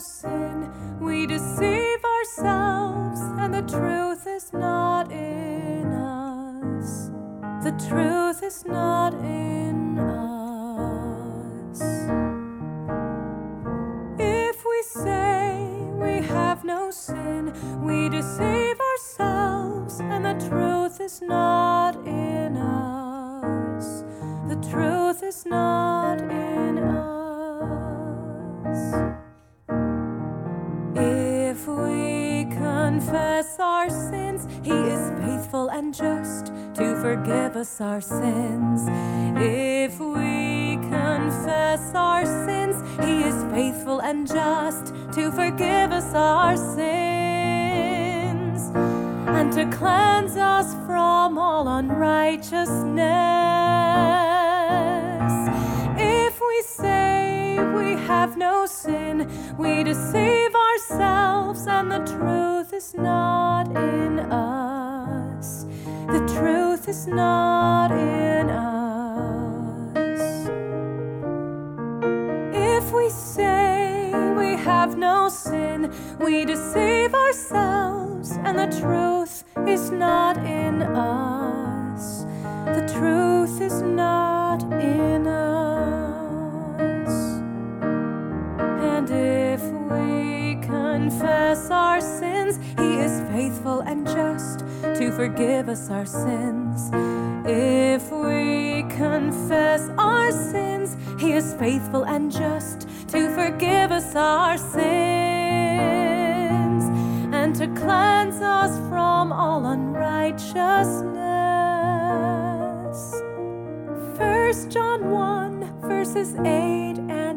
sin, we deceive ourselves, and the truth is not in us. The truth is not in us. If we say we have no sin, we deceive ourselves, and the truth is not in us. The truth is not in us. If we confess our sins, He is faithful and just to forgive us our sins. If we confess our sins, He is faithful and just to forgive us our sins and to cleanse us from all unrighteousness. If we say we have no sin, we deceive ourselves, and the truth is not in us. The truth is not in us. If we say we have no sin, we deceive ourselves, and the truth is not in us. The truth is not in us. And if we confess our sins, He is faithful and just to forgive us our sins. If we confess our sins, He is faithful and just to forgive us our sins and to cleanse us from all unrighteousness. 1 John 1, verses 8 and